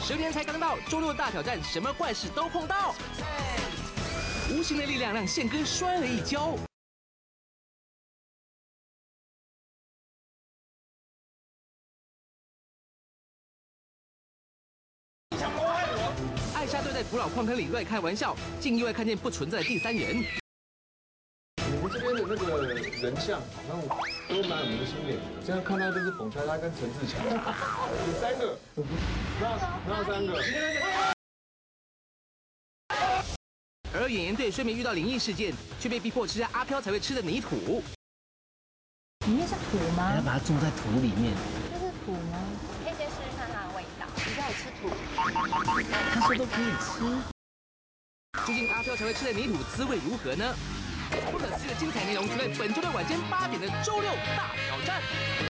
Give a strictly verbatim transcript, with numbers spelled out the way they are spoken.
十年才刚到，周六大挑战，什么怪事都碰到。无形的力量让宪哥摔了一跤。艾莎队在古老矿坑里乱开玩笑，竟意外看见不存在的第三人。 你们这边的那个人像好像都蛮有明星脸的，这样看到就是冯莎莎跟陈志强，有三个，哪哪有三个？ 而演员队虽没遇到灵异事件，却被逼迫吃下阿飘才会吃的泥土。 里面是土吗？ 要把它种在土里面。 这是土吗？ 可以先试试看它的味道。比较有吃土。 他说都可以吃。 究竟阿飘才会吃的泥土滋味如何呢？不可思议的精彩内容就在本周六晚间八点的周六大挑战。